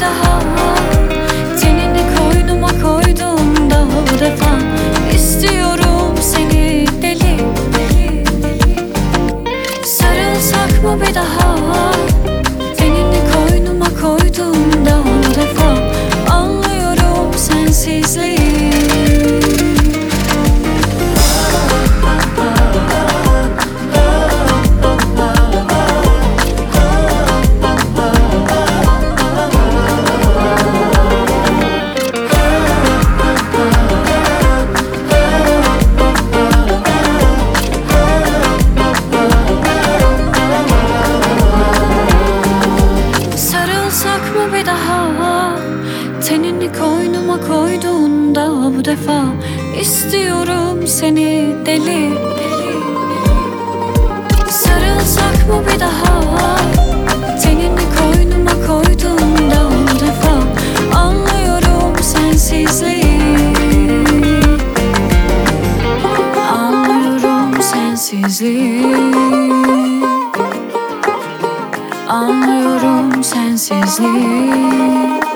bir daha. Tenini koynuma koyduğumda bu defa istiyorum seni deli deli. Sarılsak mı bir daha? Tenini koynuma koyduğumda bu defa anlıyorum sensizliği. Sarılsak mı bir daha? Tenini koynuma koyduğunda bu defa istiyorum seni deli. Sarılsak mı bir daha? Tenini koynuma koyduğunda bu defa anlıyorum sensizliği. Anlıyorum sensizliği. Anlıyorum sensizliği.